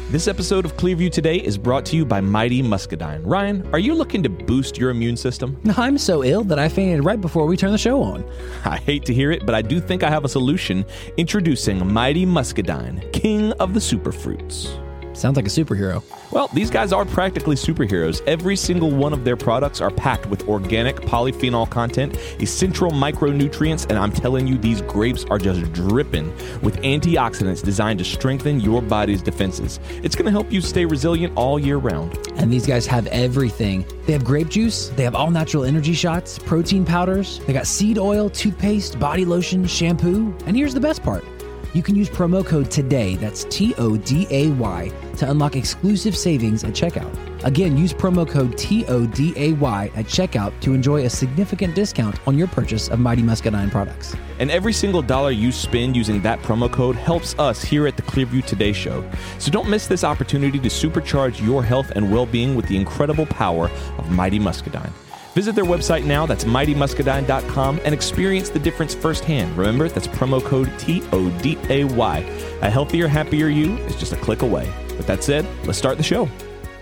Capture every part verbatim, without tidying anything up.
This episode of Clearview Today is brought to you by Mighty Muscadine. Ryan, are you looking to boost your immune system? I'm so ill that I fainted right before we turned the show on. I hate to hear it, but I do think I have a solution. Introducing Mighty Muscadine, king of the superfruits. Sounds like a superhero. Well, these guys are practically superheroes. Every single one of their products are packed with organic polyphenol content, essential micronutrients, and I'm telling you, these grapes are just dripping with antioxidants designed to strengthen your body's defenses. It's going to help you stay resilient all year round. And these guys have everything. They have grape juice, they have all natural energy shots, protein powders, they got seed oil, toothpaste, body lotion, shampoo, and here's the best part. You can use promo code TODAY, that's T O D A Y, to unlock exclusive savings at checkout. Again, use promo code T O D A Y at checkout to enjoy a significant discount on your purchase of Mighty Muscadine products. And every single dollar you spend using that promo code helps us here at the Clearview Today Show. So don't miss this opportunity to supercharge your health and well-being with the incredible power of Mighty Muscadine. Visit their website now, that's mighty muscadine dot com, and experience the difference firsthand. Remember, that's promo code T O D A Y. A healthier, happier you is just a click away. With that said, let's start the show.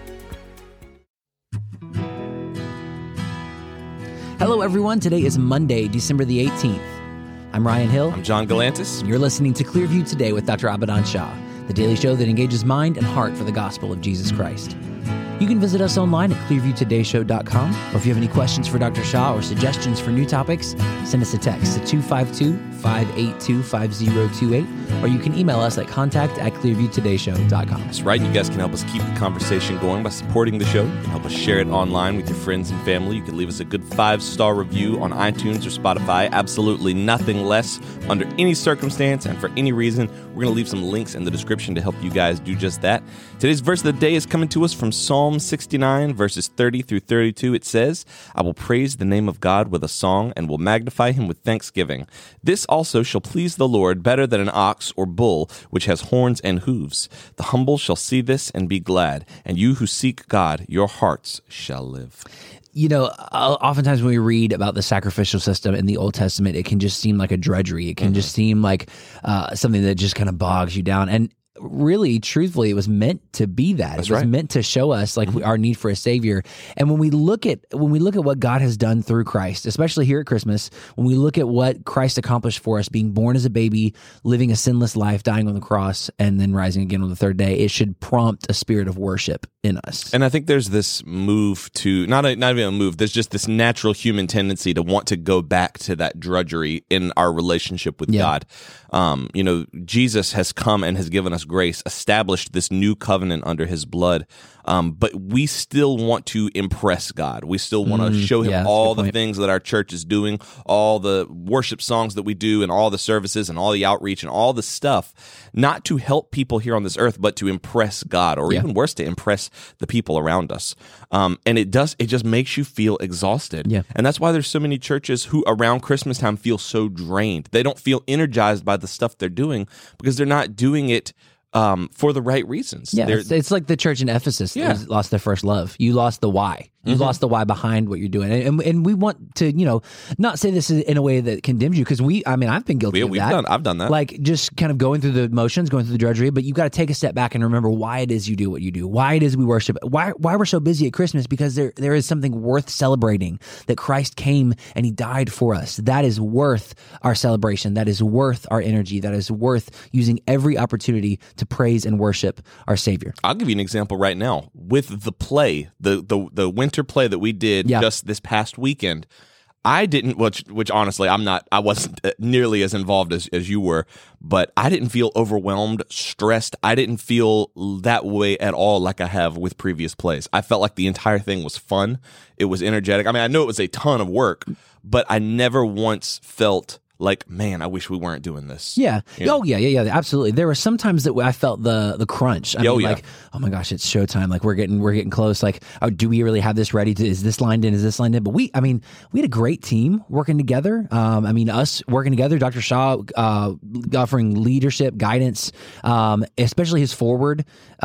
Hello, everyone. Today is Monday, December the eighteenth. I'm Ryan Hill. I'm John Galantis. And you're listening to Clearview Today with Doctor Abadan Shah, the daily show that engages mind and heart for the gospel of Jesus Christ. You can visit us online at clearview today show dot com, or if you have any questions for Doctor Shah or suggestions for new topics, send us a text to two five two, five eight two, five zero two eight, or you can email us at contact at clearview today show dot com. That's right. You guys can help us keep the conversation going by supporting the show. You can help us share it online with your friends and family. You can leave us a good five-star review on iTunes or Spotify. Absolutely nothing less under any circumstance and for any reason. We're going to leave some links in the description to help you guys do just that. Today's verse of the day is coming to us from Psalm sixty-nine, verses thirty through thirty-two. It says, I will praise the name of God with a song and will magnify him with thanksgiving. This also shall please the Lord better than an ox or bull, which has horns and hooves. The humble shall see this and be glad, and you who seek God, your hearts shall live. You know, oftentimes when we read about the sacrificial system in the Old Testament, it can just seem like a drudgery. It can mm-hmm. just seem like uh, something that just kind of bogs you down. And really, truthfully, it was meant to be that. That's it was right. meant to show us like mm-hmm. our need for a Savior. And when we look at when we look at what God has done through Christ, especially here at Christmas, when we look at what Christ accomplished for us, being born as a baby, living a sinless life, dying on the cross, and then rising again on the third day, it should prompt a spirit of worship in us. And I think there's this move to not a, not even a move. There's just this natural human tendency to want to go back to that drudgery in our relationship with yeah. God. Um, you know, Jesus has come and has given us grace, established this new covenant under his blood. Um, but we still want to impress God. We still want to mm, show him yeah, all the things that our church is doing, all the worship songs that we do, and all the services and all the outreach and all the stuff, not to help people here on this earth, but to impress God, or yeah. even worse, to impress the people around us. Um, and it does, it just makes you feel exhausted. Yeah. And that's why there's so many churches who around Christmas time feel so drained. They don't feel energized by the stuff they're doing because they're not doing it Um, for the right reasons. Yeah, it's, it's like the church in Ephesus that Yeah. was- lost their first love. You lost the why. You Mm-hmm. lost the why behind what you're doing. And, and and we want to, you know, not say this in a way that condemns you, because we, I mean, I've been guilty We, of we've that. done, I've done that. Like just kind of going through the motions, going through the drudgery, but you've got to take a step back and remember why it is you do what you do, why it is we worship, why why we're so busy at Christmas, because there there is something worth celebrating, that Christ came and he died for us. That is worth our celebration. That is worth our energy. That is worth using every opportunity to praise and worship our Savior. I'll give you an example right now with the play, the the, the winter play that we did Yeah. just this past weekend. I didn't, which, which honestly, I'm not, I wasn't nearly as involved as, as you were, but I didn't feel overwhelmed, stressed. I didn't feel that way at all like I have with previous plays. I felt like the entire thing was fun. It was energetic. I mean, I know it was a ton of work, but I never once felt like, man, I wish we weren't doing this. Yeah. You know? Oh, yeah, yeah, yeah. Absolutely. There were some times that I felt the the crunch. I Oh, mean, yeah. like, oh my gosh, it's showtime. Like we're getting we're getting close. Like, oh, do we really have this ready? To, is this lined in? Is this lined in? But we, I mean, we had a great team working together. Um, I mean, us working together. Doctor Shah uh, offering leadership, guidance, um, especially his forward.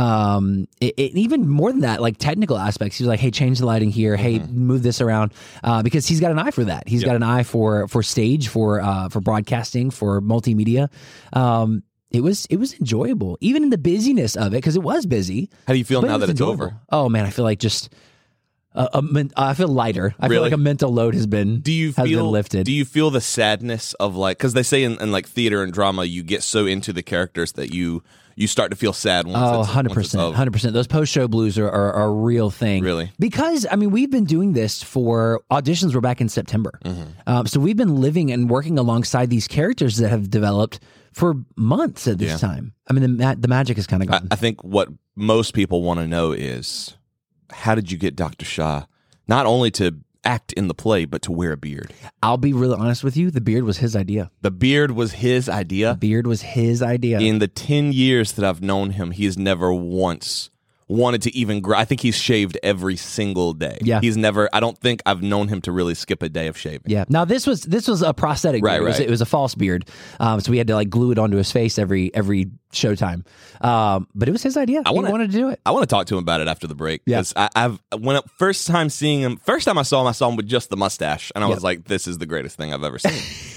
Um, it, it, even more than that, like technical aspects. He was like, hey, change the lighting here. Hey, Mm-hmm. move this around, uh, because he's got an eye for that. He's Yep. got an eye for for stage, for uh, for broadcasting, for multimedia. Um, it was it was enjoyable, even in the busyness of it, because it was busy. How do you feel but now it was that it's enjoyable. over? Oh man, I feel like just uh, a men- I feel lighter. I Really? feel like a mental load has been Do you has feel been lifted. Do you feel the sadness of like, because they say in, in like theater and drama, you get so into the characters that you you start to feel sad once Oh, it's one hundred once it's percent. over. one hundred percent. Those post-show blues are, are, are a real thing. Really? Because, I mean, we've been doing this for, auditions were back in September. Mm-hmm. Um, so we've been living and working alongside these characters that have developed for months at this Yeah. time. I mean, the, ma- the magic is kind of I, gone. I think what most people want to know is, how did you get Doctor Shah not only to act in the play, but to wear a beard? I'll be really honest with you. The beard was his idea. The beard was his idea. Beard was his idea. In the ten years that I've known him, he has never once wanted to even grow. I think he's shaved every single day. Yeah. He's never, I don't think I've known him to really skip a day of shaving. Yeah. Now this was this was a prosthetic Right, beard. It was, right. it was a false beard, um, so we had to like glue it onto his face every every showtime. Um, but it was his idea. wanna- he wanted to do it. I want to talk to him about it after the break. Yeah. Because I've, when it, first time seeing him, first time I saw him, I saw him with just the mustache. And I Yep. was like, this is the greatest thing I've ever seen.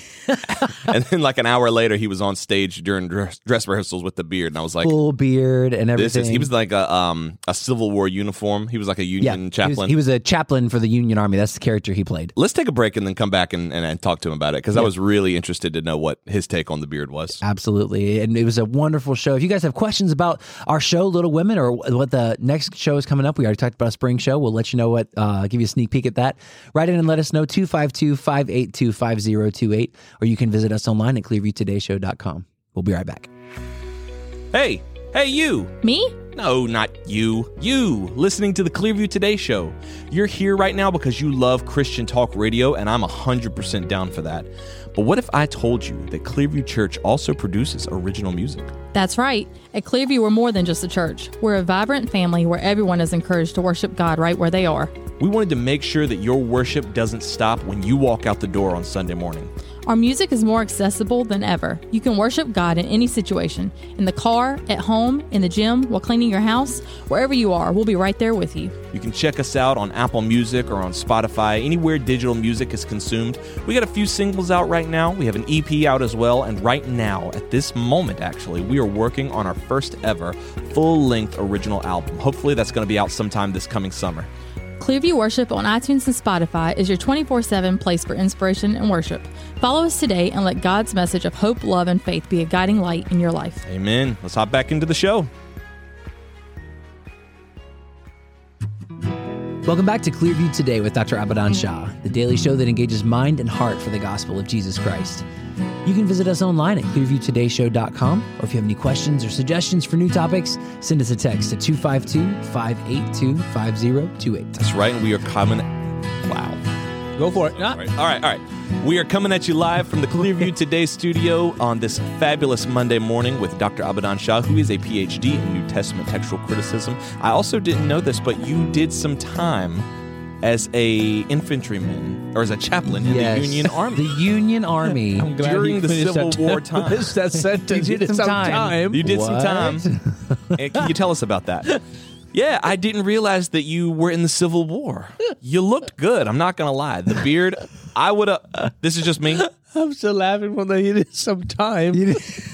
And then like an hour later, he was on stage during dress, dress rehearsals with the beard. And I was like, Full beard and everything. this is, he was like a, um, a Civil War uniform. He was like a yeah, Union he was- chaplain. He was, a chaplain for the Union Army. That's the character he played. Let's take a break and then come back and, and, and talk to him about it, because I was really interested to know what his take on the beard was. Absolutely. And it was a wonderful show. If you guys have questions about our show, Little Women, or what the next show is coming up, we already talked about a spring show. We'll let you know what, uh, give you a sneak peek at that. Write in and let us know, two five two, five eight two, five zero two eight, or you can visit us online at clearview today show dot com. We'll be right back. Hey, hey, you. Me? No, not you. You, listening to the Clearview Today Show. You're here right now because you love Christian talk radio, and I'm one hundred percent down for that. But what if I told you that Clearview Church also produces original music? That's right. At Clearview, we're more than just a church. We're a vibrant family where everyone is encouraged to worship God right where they are. We wanted to make sure that your worship doesn't stop when you walk out the door on Sunday morning. Our music is more accessible than ever. You can worship God in any situation. In the car, at home, in the gym, while cleaning your house, wherever you are, we'll be right there with you. You can check us out on Apple Music or on Spotify, anywhere digital music is consumed. We got a few singles out right now. We have an E P out as well. And right now, at this moment actually, we are working on our first ever full-length original album. Hopefully that's going to be out sometime this coming summer. Clearview Worship on iTunes and Spotify is your twenty-four seven place for inspiration and worship. Follow us today and let God's message of hope, love, and faith be a guiding light in your life. Amen. Let's hop back into the show. Welcome back to Clearview Today with Doctor Abadan Shah, the daily show that engages mind and heart for the gospel of Jesus Christ. You can visit us online at clearview today show dot com, or if you have any questions or suggestions for new topics, send us a text to two five two, five eight two, five zero two eight. That's right. And we are coming. Wow. Go for it. All right, all right, all right. We are coming at you live from the Clearview Today studio on this fabulous Monday morning with Doctor Abadan Shah, who is a P H D in New Testament textual criticism. I also didn't know this, but you did some time as a infantryman or as a chaplain in Yes. the Union Army. The Union Army. I'm glad During you the finished Civil that, War time. finished that sentence. You did some time. You did some What? time. And can you tell us about that? Yeah, I didn't realize that you were in the Civil War. You looked good. I'm not going to lie. The beard, I would have. This is just me. I'm still laughing when they did some time.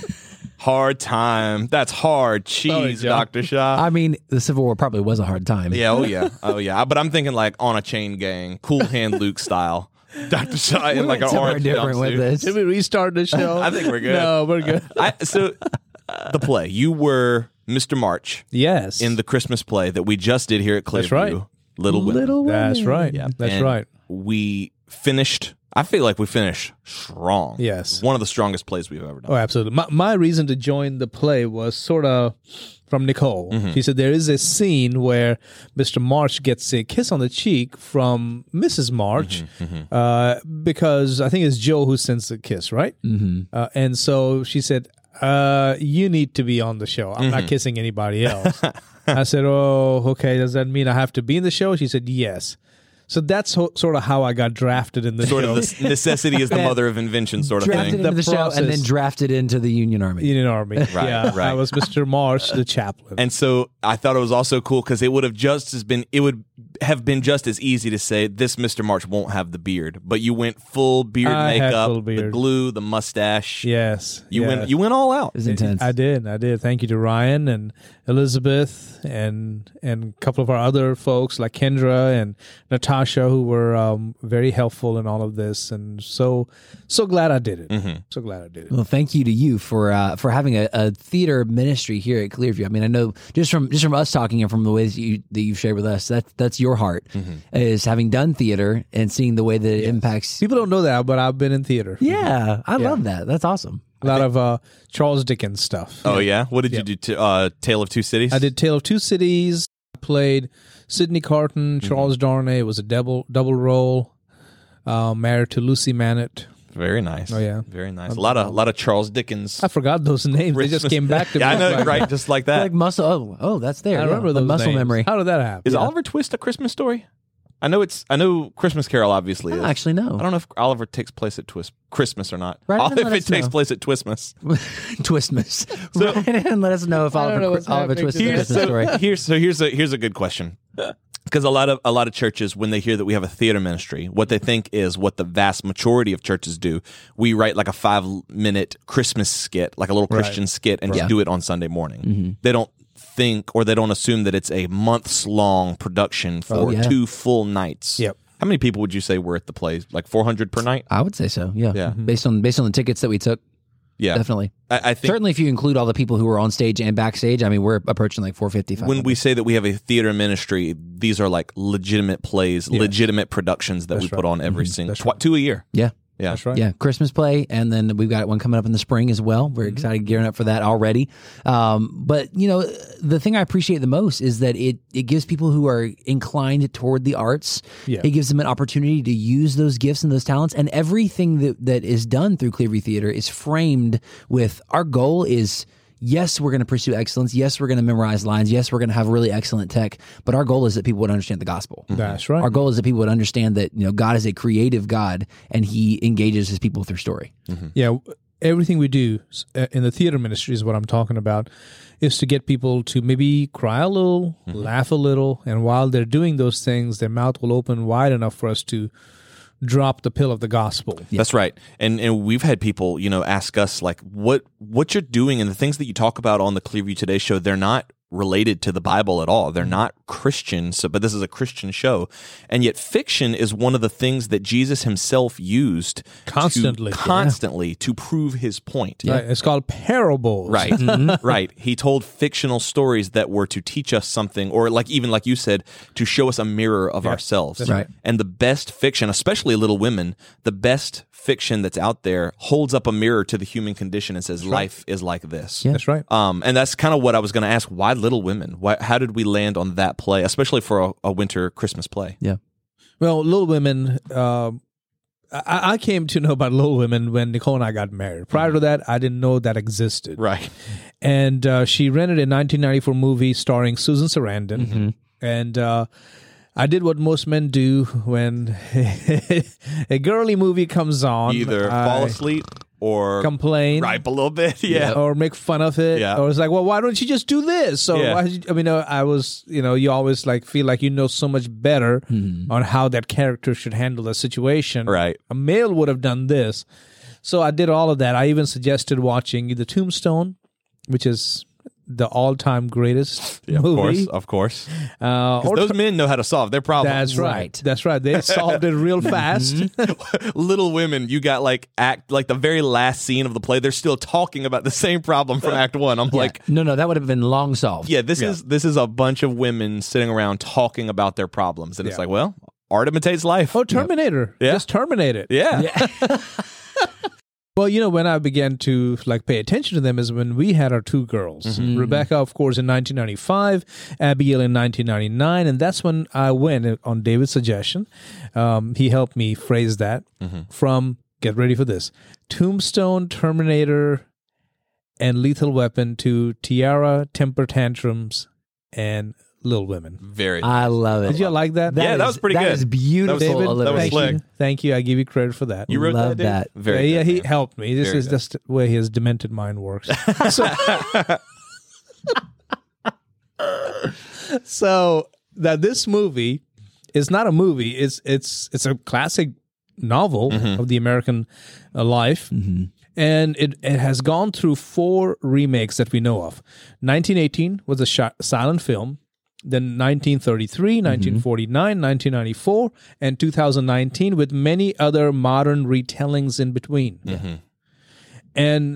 Hard time. That's hard Sorry, cheese, Joe. Doctor Shah. I mean, the Civil War probably was a hard time. Yeah, oh yeah. Oh yeah. But I'm thinking like on a chain gang, Cool Hand Luke style. Doctor Shah in like an Somewhere orange different with jumpsuit. this. Should we restart the show? I think we're good. No, we're good. I, so the play, you were Mister March Yes. in the Christmas play that we just did here at Clearview. That's right. Little Women. Little That's Women. right. Yeah. That's And right. We finished, I feel like we finished strong. Yes. One of the strongest plays we've ever done. Oh, absolutely. My, my reason to join the play was sort of from Nicole. Mm-hmm. She said there is a scene where Mister March gets a kiss on the cheek from Missus March Mm-hmm, uh, because I think it's Joe who sends the kiss, right? Mm-hmm. Uh, and so she said, uh, you need to be on the show. I'm Mm-hmm. not kissing anybody else. I said, oh, okay. Does that mean I have to be in the show? She said, yes. So that's ho- sort of how I got drafted in the Sort show. of the necessity is the mother of invention sort of Drafted thing. into The the, show and then process. drafted into the Union Army. Union Army. Right, yeah, right. I was Mister March, the chaplain. And so I thought it was also cool because it would have just as been, it would have been just as easy to say this Mister March won't have the beard, but you went full beard I had makeup, full the beard. glue, the mustache. Yes. You yes. went you went all out. It was intense. I did. I did. Thank you to Ryan and Elizabeth and and a couple of our other folks like Kendra and Natasha who were um, very helpful in all of this. And so so glad I did it. Mm-hmm. So glad I did it. Well, thank you to you for uh, for having a, a theater ministry here at Clearview. I mean, I know just from just from us talking and from the ways that you that you've shared with us, that that's your heart Mm-hmm. is having done theater and seeing the way that it impacts. People don't know that, but I've been in theater. Yeah, I Yeah. love that. That's awesome. A lot of uh, Charles Dickens stuff. Oh yeah, what did Yeah. you do? To, uh, Tale of Two Cities. I did Tale of Two Cities. I played Sidney Carton, Charles Darnay. It was a double double role. Uh, married to Lucy Mannett. Very nice. Oh, yeah. very nice. A lot of a lot of Charles Dickens. I forgot those names. They just Christmas- came back to yeah, me. I know, Like, right? Just like that. Like muscle. Oh, oh, that's there. I yeah. remember Like those muscle names. memory. How did that happen? Is Yeah. Oliver Twist a Christmas story? I know it's. I know Christmas Carol obviously I is. don't actually know. I don't know if Oliver takes place at Twist Christmas or not. Right, Oh, then if let it us takes know. place at Twistmas. Twistmas. So- Right, and let us know if I don't Oliver know what's Oliver happening Twist is a today. Here's, Christmas so, story. here's so here's a here's a good question. Because a lot of a lot of churches, when they hear that we have a theater ministry, what they think is what the vast majority of churches do. We write like a five minute Christmas skit, like a little Right. Christian skit, and Yeah. just do it on Sunday morning. Mm-hmm. They don't think or they don't assume that it's a months long production for Oh, yeah. two full nights. Yep. How many people would you say were at the play? Like four hundred per night? I would say so. Yeah. Yeah. Based on based on the tickets that we took, Yeah, definitely. I, I think Certainly, if you include all the people who were on stage and backstage, I mean, we're approaching like four fifty. when we say that we have a theater ministry, these are like legitimate plays, legitimate productions that That's we put right. on every single That's tw- right. two a year. yeah. Yeah, That's right. Yeah, Christmas play, and then we've got one coming up in the spring as well. We're Mm-hmm. excited, gearing up for that already. Um, but you know, the thing I appreciate the most is that it it gives people who are inclined toward the arts, Yeah. it gives them an opportunity to use those gifts and those talents. And everything that that is done through Clearview Theater is framed with our goal is. Yes, we're going to pursue excellence. Yes, we're going to memorize lines. Yes, we're going to have really excellent tech. But our goal is that people would understand the gospel. That's right. Our goal is that people would understand that you know God is a creative God and He engages His people through story. Yeah, w- everything we do s- uh, in the theater ministry is what I'm talking about, is to get people to maybe cry a little, laugh a little, and while they're doing those things, their mouth will open wide enough for us to drop the pill of the gospel. That's right. And and we've had people, you know, ask us like what what you're doing and the things that you talk about on the Clearview Today show, they're not related to the Bible at all. They're not Christian, so but this is a Christian show. And yet fiction is one of the things that Jesus himself used Constantly. to, constantly to prove his point. Right? It's called parables. Right. Right. He told fictional stories that were to teach us something, or like even like you said, to show us a mirror of ourselves. that's right. And the best fiction, especially Little Women, the best fiction that's out there holds up a mirror to the human condition and says life is like this. Yeah. That's right. Um, and that's kind of what I was going to ask. Why Little Women? Why, how did we land on that play, especially for a, a winter Christmas play? Yeah. Well, Little Women, um, I, I came to know about Little Women when Nicole and I got married. Prior to that, I didn't know that existed. Right. And uh, she rented a nineteen ninety-four movie starring Susan Sarandon. Mm-hmm. And uh, I did what most men do when a girly movie comes on. Either I fall asleep or complain. gripe a little bit. Yeah. Or make fun of it. Yeah. Or it's like, well, why don't you just do this? Or Yeah. why did you, I mean, uh, I was, you know, you always like feel like you know so much better on how that character should handle the situation. Right. A male would have done this. So I did all of that. I even suggested watching The Tombstone, which is the all-time greatest Yeah, of movie. course. Of course. Uh, 'Cause or those men know how to solve their problems. That's right. Right. That's right. They solved it real fast. Little Women, you got like act like the very last scene of the play. They're still talking about the same problem from Act One. I'm like, No, no, that would have been long solved. yeah, this is this is a bunch of women sitting around talking about their problems, and it's Yeah. like, well, art imitates life. Oh, Terminator. Yeah. Just terminate it. yeah. Well, you know, when I began to like pay attention to them is when we had our two girls. Mm-hmm. Rebecca, of course, in nineteen ninety-five, Abigail in nineteen ninety-nine, and that's when I went on David's suggestion. Um, he helped me phrase that Mm-hmm. from, get ready for this, Tombstone, Terminator, and Lethal Weapon to Tiara, Temper Tantrums, and Little Women. Very. I love it. Did you like that? Yeah, that was pretty That good. is beautiful. That was- David, that was thank slick. you. Thank you. I give you credit for that. You wrote Love that, that. dude? Very yeah, good, he man. helped me. This Very is good. just the way his demented mind works. so, so that this movie It's not a movie. It's it's it's a classic novel mm-hmm. of the American uh, life. Mm-hmm. And it, it has gone through four remakes that we know of. nineteen eighteen was a sh- silent film. Then nineteen thirty-three, mm-hmm. nineteen forty-nine, nineteen ninety-four, and two thousand nineteen, with many other modern retellings in between. Mm-hmm. And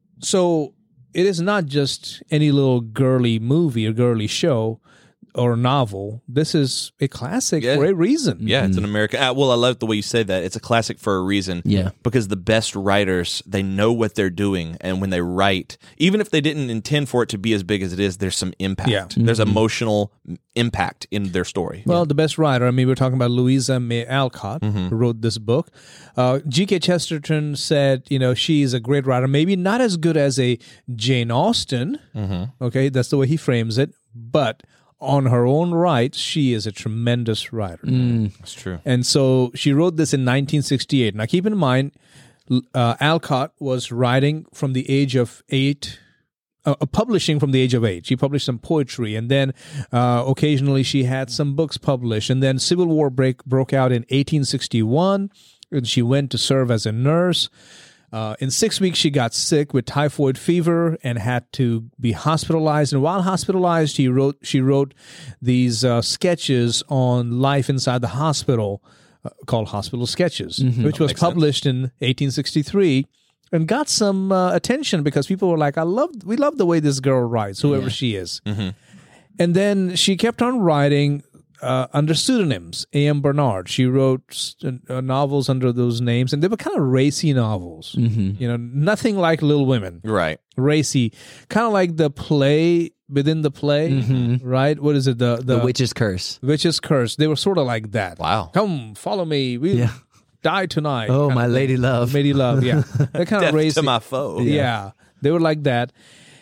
so it is not just any little girly movie or girly show or novel. This is a classic yeah. for a reason. Yeah, it's an American... Uh, well, I love the way you say that. It's a classic for a reason. Yeah. Because the best writers, they know what they're doing. And when they write, even if they didn't intend for it to be as big as it is, there's some impact. Yeah. There's Mm-hmm. emotional impact in their story. Well, yeah. the best writer, I mean, we're talking about Louisa May Alcott, mm-hmm. who wrote this book. Uh, G K Chesterton said, you know, she is a great writer. Maybe not as good as a Jane Austen. Mm-hmm. Okay, that's the way he frames it. But on her own right, she is a tremendous writer. Mm. That's true. And so she wrote this in nineteen sixty-eight. Now, keep in mind, uh, Alcott was writing from the age of eight, uh, publishing from the age of eight. She published some poetry, and then uh, occasionally she had some books published. And then Civil War break, broke out in eighteen sixty-one, and she went to serve as a nurse. Uh, in six weeks, she got sick with typhoid fever and had to be hospitalized. And while hospitalized, he wrote, she wrote these uh, sketches on life inside the hospital uh, called Hospital Sketches, mm-hmm. which was published sense. in eighteen sixty-three and got some uh, attention because people were like, "I love, we love the way this girl writes, whoever yeah. she is." Mm-hmm. And then she kept on writing Uh, under pseudonyms. A M Bernard. She wrote uh, novels under those names, and they were kind of racy novels. Mm-hmm. You know, nothing like Little Women. Right. Racy. Kind of like the play within the play, mm-hmm. right? What is it? The, the, the Witch's Curse. Witch's Curse. They were sort of like that. Wow. Come, follow me. We yeah. die tonight. Oh, my lady love. Lady love, yeah. They're kind Death of racy. to my foe. Yeah. yeah. They were like that.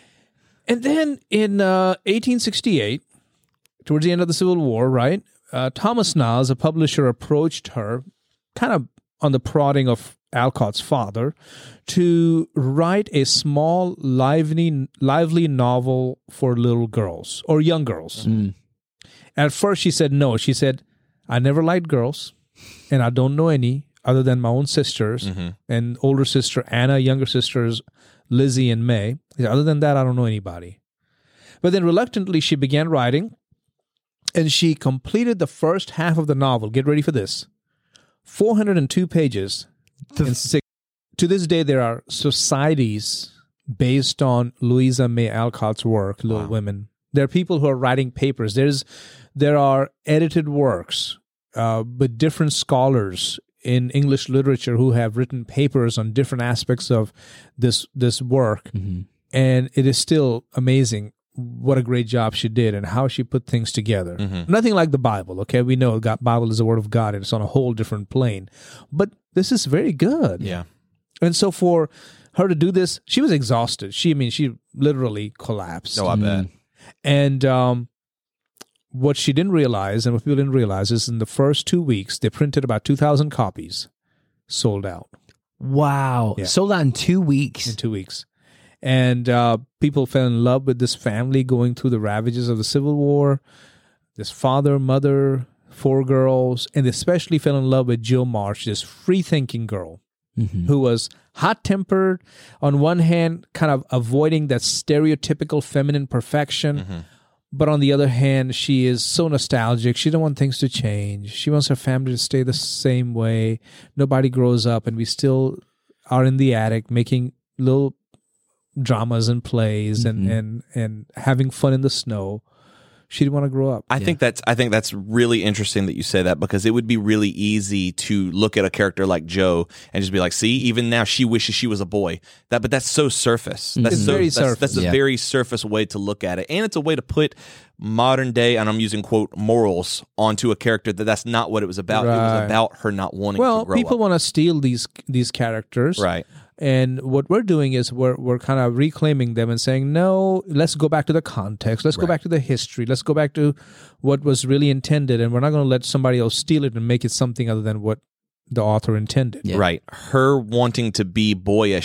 And then in uh, eighteen sixty-eight, towards the end of the Civil War, right? Uh, Thomas Nas, a publisher, approached her, kind of on the prodding of Alcott's father, to write a small, lively, lively novel for little girls or young girls. Mm. At first, she said no. She said, "I never liked girls, and I don't know any other than my own sisters mm-hmm. and older sister Anna, younger sisters Lizzie and May. Other than that, I don't know anybody." But then, reluctantly, she began writing. And she completed the first half of the novel. Get ready for this. four hundred two pages. In six. To this day, there are societies based on Louisa May Alcott's work, Little wow. Women. There are people who are writing papers. There's, There are edited works uh, with different scholars in English literature who have written papers on different aspects of this, this work. Mm-hmm. And it is still amazing what a great job she did and how she put things together. Mm-hmm. Nothing like the Bible, okay? We know God, Bible is the Word of God and it's on a whole different plane. But this is very good. Yeah. And so for her to do this, she was exhausted. She, I mean, she literally collapsed. Oh, I bet. And um, what she didn't realize, and what people didn't realize, is in the first two weeks, they printed about two thousand copies, sold out. Wow. Yeah. Sold out in two weeks. In two weeks. And uh, people fell in love with this family going through the ravages of the Civil War. This father, mother, four girls, and they especially fell in love with Jill Marsh, this free-thinking girl mm-hmm. who was hot-tempered, on one hand, kind of avoiding that stereotypical feminine perfection, mm-hmm. but on the other hand, she is so nostalgic. She don't want things to change. She wants her family to stay the same way. Nobody grows up, and we still are in the attic making little dramas and plays mm-hmm. and, and, and having fun in the snow. She didn't want to grow up. I yeah. think that's I think that's really interesting that you say that, because it would be really easy to look at a character like Joe and just be like, see, even now she wishes she was a boy. That, but that's so surface. That's it's so, very that's, surface. That's a yeah. very surface way to look at it, and it's a way to put modern day, and I'm using quote morals, onto a character that that's not what it was about. Right. It was about her not wanting well, to grow up. Well, people want to steal these these characters, right? And what we're doing is we're we're kind of reclaiming them and saying, no, let's go back to the context. Let's right. go back to the history. Let's go back to what was really intended. And we're not going to let somebody else steal it and make it something other than what the author intended. Yeah. Right. Her wanting to be boyish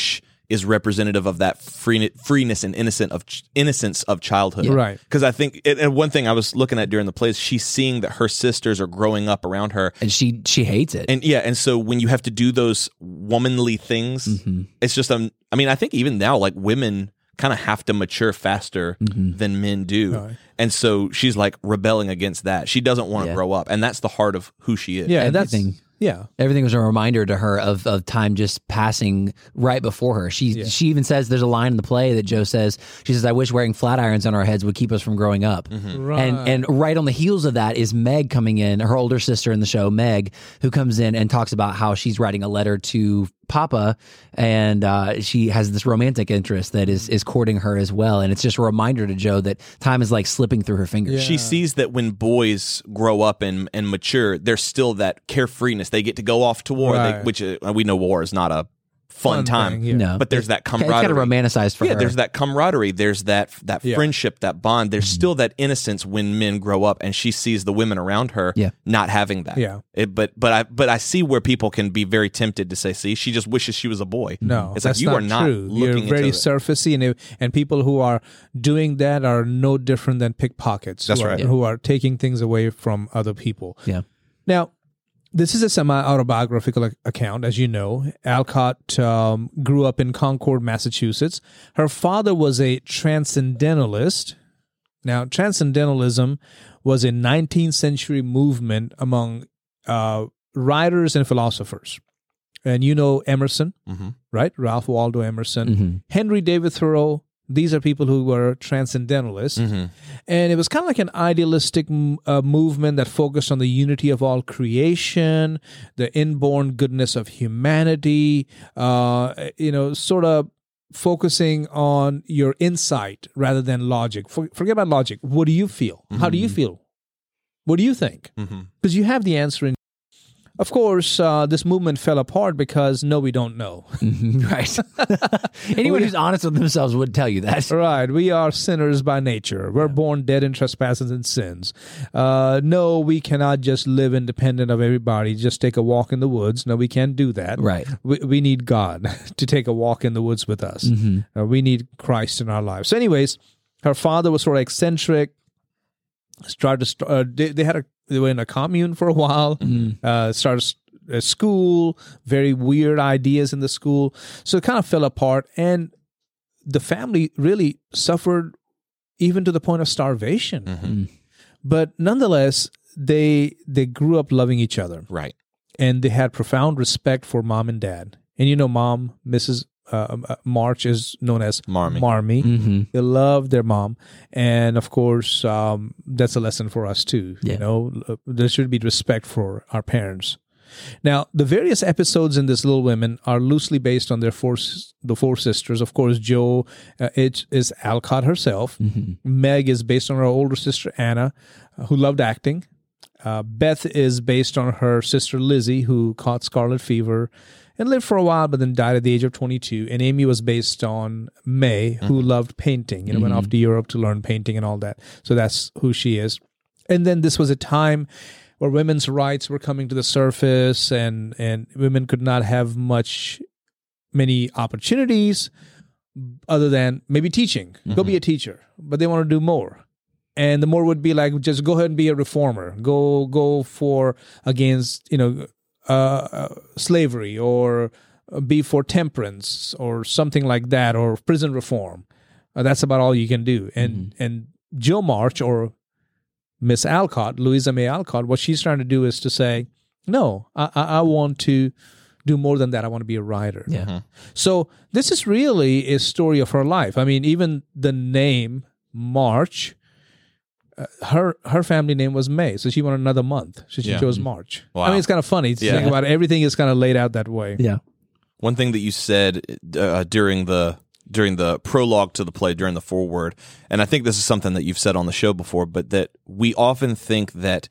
is representative of that free, freeness and innocent of innocence of childhood. Yeah. Right. Because I think, and one thing I was looking at during the plays, she's seeing that her sisters are growing up around her. And she she hates it. And yeah, and so when you have to do those womanly things, mm-hmm. it's just, um, I mean, I think even now, like women kind of have to mature faster mm-hmm. than men do. Right. And so she's like rebelling against that. She doesn't want to Yeah. grow up. And that's the heart of who she is. Yeah, and that's Everything. yeah. Everything was a reminder to her of, of time just passing right before her. She Yeah. she even says, there's a line in the play that Joe says, she says, I wish wearing flat irons on our heads would keep us from growing up. Right. And and right on the heels of that is Meg coming in, her older sister in the show, Meg, who comes in and talks about how she's writing a letter to Papa, and uh, she has this romantic interest that is is courting her as well. And it's just a reminder to Joe that time is like slipping through her fingers. Yeah. She sees that when boys grow up and, and mature, there's still that carefreeness. They get to go off to war, Right. they, which uh, we know war is not a fun, Fun time. thing, yeah. No, But there's that It's kind camaraderie. of romanticized for yeah, her. there's that camaraderie. There's that that Yeah. friendship, that bond. There's Mm-hmm. still that innocence when men grow up, and she sees the women around her Yeah. not having that. Yeah. It, but but I but I see where people can be very tempted to say, "See, she just wishes she was a boy." No, it's like that's you not are not true. looking You're very into it. surfacey, and if- and people who are doing that are no different than pickpockets. That's who are- right. Who are taking things away from other people. Yeah. Now, this is a semi-autobiographical ac- account, as you know. Alcott um, grew up in Concord, Massachusetts. Her father was a transcendentalist. Now, transcendentalism was a nineteenth century movement among uh, writers and philosophers. And you know Emerson, Mhm. right? Ralph Waldo Emerson, Mhm. Henry David Thoreau. These are people who were transcendentalists. Mhm. And it was kind of like an idealistic m- uh, movement that focused on the unity of all creation, the inborn goodness of humanity, uh, you know, sort of focusing on your insight rather than logic. For, forget about logic. What do you feel? How do you feel? What do you think? Mhm. Because you have the answer in. Of course, uh, this movement fell apart because no, we don't know. Right. Anyone who's honest with themselves would tell you that. Right. We are sinners by nature. We're born dead in trespasses and sins. Uh, no, we cannot just live independent of everybody, just take a walk in the woods. No, we can't do that. Right. We, we need God to take a walk in the woods with us. Uh, we need Christ in our lives. So anyways, her father was sort of eccentric. Started to st- uh, they, they had a they were in a commune for a while. Uh, started a school, very weird ideas in the school. So it kind of fell apart, and the family really suffered even to the point of starvation. Mm-hmm. But nonetheless, they they grew up loving each other, Right. and they had profound respect for mom and dad. And you know, mom, Missus Uh, uh, March is known as Marmee. Marmee. Mm-hmm. They love their mom, and of course, um, that's a lesson for us too. Yeah. You know, uh, there should be respect for our parents. Now, the various episodes in this Little Women are loosely based on their four, s- the four sisters. Of course, Jo uh, it is Alcott herself. Mm-hmm. Meg is based on her older sister Anna, uh, who loved acting. Uh, Beth is based on her sister Lizzie, who caught scarlet fever and lived for a while, but then died at the age of twenty-two. And Amy was based on May, who loved painting. You know, went off to Europe to learn painting and all that. So that's who she is. And then this was a time where women's rights were coming to the surface, and and women could not have much, many opportunities other than maybe teaching. Go be a teacher, but they want to do more. And the more would be like, just go ahead and be a reformer. Go go for against, you know, uh, uh, slavery, or be for temperance or something like that, or prison reform. Uh, that's about all you can do. And Mm-hmm. and Jo March, or Miss Alcott, Louisa May Alcott, what she's trying to do is to say, no, I, I, I want to do more than that. I want to be a writer. Yeah. Mm-hmm. So this is really a story of her life. I mean, even the name March, uh, her her family name was May, so she wanted another month. So she Yeah. chose March. Wow. I mean, it's kind of funny to Yeah. think about it. Everything is kind of laid out that way. Yeah. One thing that you said uh, during the during the prologue to the play, during the foreword, and I think this is something that you've said on the show before, but that we often think that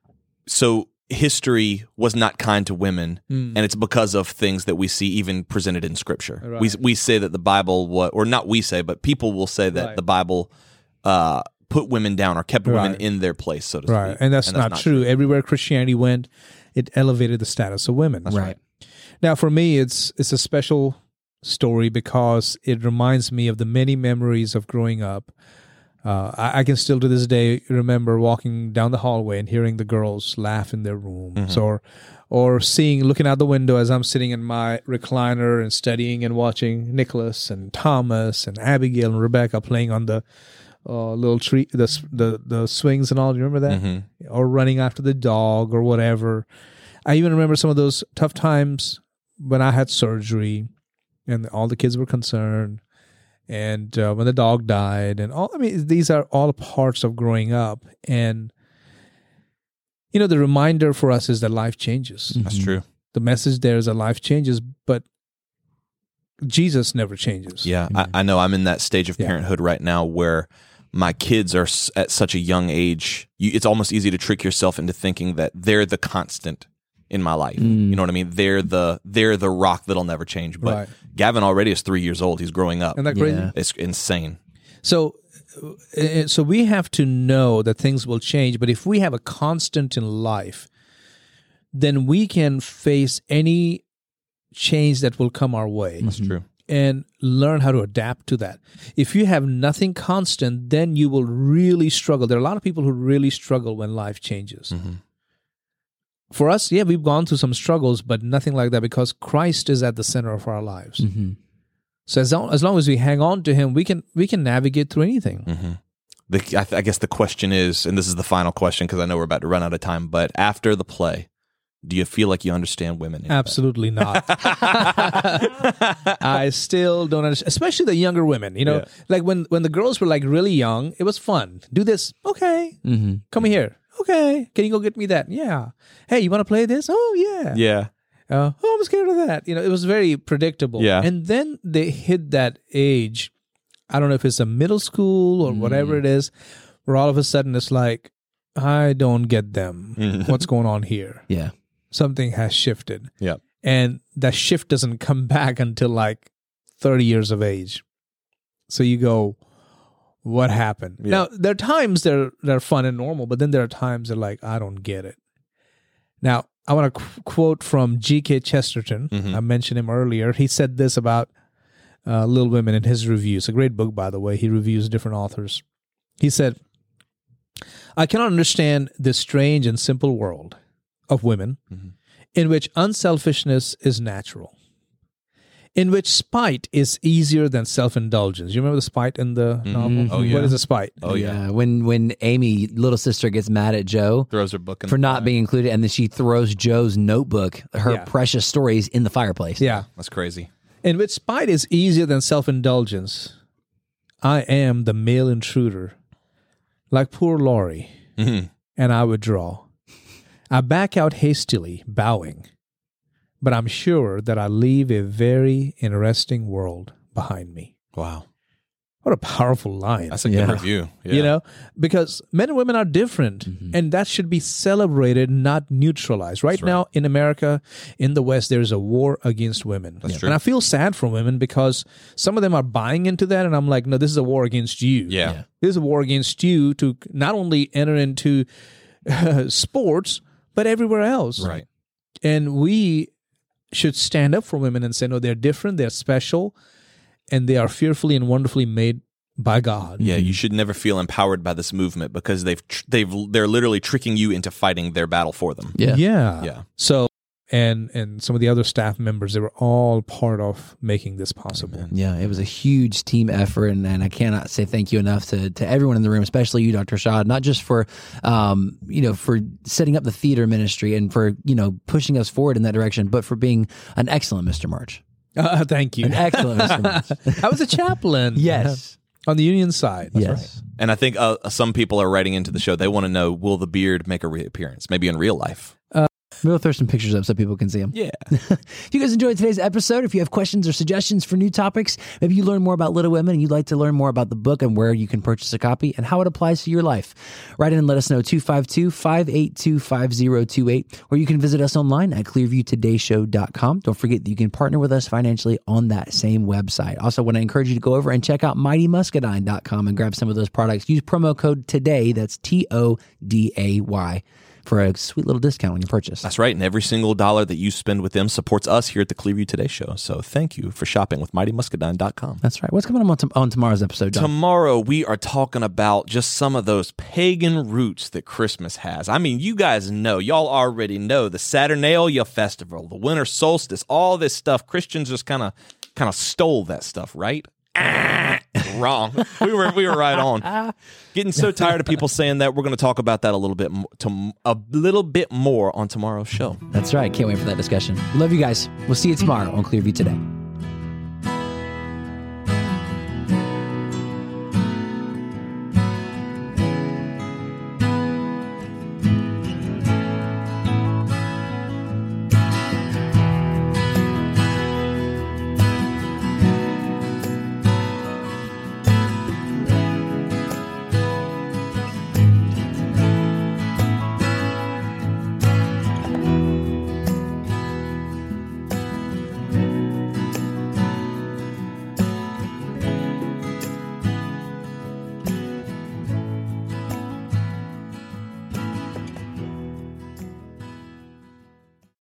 so history was not kind to women, and it's because of things that we see even presented in Scripture. Right. We we say that the Bible, wa- or not we say, but people will say that Right. the Bible uh, put women down or kept women Right. in their place, so to Right. speak. And that's, not, true. Everywhere Christianity went, it elevated the status of women. Right. Now, for me, it's it's a special story because it reminds me of the many memories of growing up. Uh, I, I can still to this day remember walking down the hallway and hearing the girls laugh in their rooms, mm-hmm. or or seeing, looking out the window as I'm sitting in my recliner and studying and watching Nicholas and Thomas and Abigail and Rebecca playing on the uh, little tree, the, the the swings and all. Do you remember that? Mm-hmm. Or running after the dog or whatever. I even remember some of those tough times when I had surgery and all the kids were concerned. And uh, when the dog died, and all, I mean, these are all parts of growing up. And, you know, the reminder for us is that life changes. That's mm-hmm. true. The message there is that life changes, but Jesus never changes. Yeah, I, I know I'm in that stage of parenthood yeah. right now where my kids are at such a young age. You, it's almost easy to trick yourself into thinking that they're the constant in my life. Mm. You know what I mean? They're the they're the rock that'll never change. But right. Gavin already is three years old. He's growing up. Isn't that crazy? Yeah. It's insane. So, so we have to know that things will change. But if we have a constant in life, then we can face any change that will come our way. That's true. And learn how to adapt to that. If you have nothing constant, then you will really struggle. There are a lot of people who really struggle when life changes. Mm-hmm. For us, yeah, we've gone through some struggles, but nothing like that because Christ is at the center of our lives. Mm-hmm. So as long, as long as we hang on to Him, we can we can navigate through anything. Mm-hmm. The, I, I guess the question is, and this is the final question because I know we're about to run out of time, but after the play, do you feel like you understand women? Absolutely not. I still don't understand, especially the younger women. You know, yeah. like when, when the girls were like really young, it was fun. Do this. Okay. Mm-hmm. Come here. Okay. Can you go get me that? Yeah. Hey, you want to play this? Oh, yeah. Yeah. Uh, oh, I'm scared of that. You know, it was very predictable. Yeah. And then they hit that age. I don't know if it's a middle school or mm. whatever it is, where all of a sudden it's like, I don't get them. Mm. What's going on here? Yeah. Something has shifted. Yeah. And that shift doesn't come back until like thirty years of age. So you go, what happened? Yeah. Now, there are times they're, they're fun and normal, but then there are times they're like, I don't get it. Now, I want to qu- quote from G K Chesterton. Mm-hmm. I mentioned him earlier. He said this about uh, Little Women in his review. It's a great book, by the way. He reviews different authors. He said, I cannot understand this strange and simple world of women mm-hmm. in which unselfishness is natural, in which spite is easier than self-indulgence. You remember the spite in the mm-hmm. novel? Oh, yeah. What is a spite? Oh, yeah. yeah. When when Amy, little sister, gets mad at Joe. Throws her book in for the not fire. being included, and then she throws Joe's notebook, her yeah. precious stories, in the fireplace. Yeah. That's crazy. In which spite is easier than self-indulgence. I am the male intruder, like poor Laurie, mm-hmm. and I withdraw. I back out hastily, bowing, but I'm sure that I leave a very interesting world behind me. Wow. What a powerful line. That's a yeah. good review. Yeah. You know, because men and women are different, mm-hmm. and that should be celebrated, not neutralized. Right, right now in America, in the West, there's a war against women. That's yeah. true. And I feel sad for women because some of them are buying into that, and I'm like, no, this is a war against you. Yeah. yeah. This is a war against you to not only enter into uh, sports, but everywhere else. Right. And we should stand up for women and say, no, they're different, they're special, and they are fearfully and wonderfully made by God. Yeah, you should never feel empowered by this movement because they've tr- they've they're literally tricking you into fighting their battle for them. Yeah. Yeah. Yeah. So and and some of the other staff members, they were all part of making this possible. Amen. Yeah, it was a huge team effort, and, and I cannot say thank you enough to, to everyone in the room, especially you, Doctor Shad, not just for um, you know, for setting up the theater ministry and for, you know, pushing us forward in that direction, but for being an excellent Mister March. Uh, thank you. An excellent Mister March. I was a chaplain. Yes. On the Union side. That's yes. right. And I think uh, some people are writing into the show. They want to know, will the beard make a reappearance? Maybe in real life. Maybe we'll throw some pictures up so people can see them. Yeah. If you guys enjoyed today's episode, if you have questions or suggestions for new topics, maybe you learn more about Little Women and you'd like to learn more about the book and where you can purchase a copy and how it applies to your life, write in and let us know, two five two, five eight two, five zero two eight, or you can visit us online at clearview today show dot com. Don't forget that you can partner with us financially on that same website. Also, want to encourage you to go over and check out mighty muscadine dot com and grab some of those products. Use promo code TODAY, that's T O D A Y, for a sweet little discount when you purchase. That's right. And every single dollar that you spend with them supports us here at the Clearview Today Show. So thank you for shopping with Mighty Muscadine dot com. That's right. What's coming up on, to- on tomorrow's episode, John? Tomorrow, we are talking about just some of those pagan roots that Christmas has. I mean, you guys know, y'all already know the Saturnalia Festival, the winter solstice, all this stuff. Christians just kind of kind of stole that stuff, right? Wrong. We were we were right on. Getting so tired of people saying that. We're going to talk about that a little bit mo- to, a little bit more on tomorrow's show. That's right. Can't wait for that discussion. Love you guys. We'll see you tomorrow on Clearview Today.